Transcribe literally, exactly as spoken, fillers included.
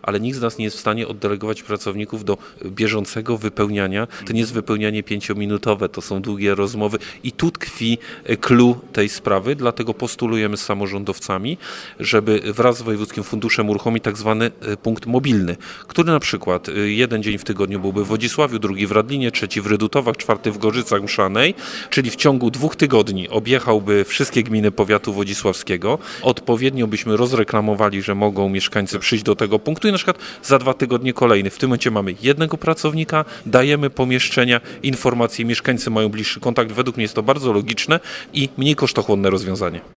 ale nikt z nas nie jest w stanie oddelegować pracowników do bieżącego wypełniania. To nie jest wypełnianie pięciominutowe, to są długie rozmowy i tu tkwi clou tej sprawy, dlatego postulujemy z samorządowcami, żeby wraz z Wojewódzkim Funduszem uruchomić tak zwany punkt mobilny, który na przykład jeden dzień w tygodniu byłby w Wodzisławiu, drugi w Radlinie, trzeci w Rydutowach, czwarty w Gorzycach Mszanej, czyli w ciągu dwóch tygodni objechałby wszystkie gminy powiatu wodzisławskiego. Odpowiednio byśmy rozreklamowali, że mogą mieszkańcy przyjść do tego punktu i na przykład za dwa tygodnie kolejny. W tym momencie mamy jednego pracownika, dajemy pomieszczenia, informacje, mieszkańcy mają bliższy kontakt. Według mnie jest to bardzo logiczne i mniej kosztochłonne rozwiązanie.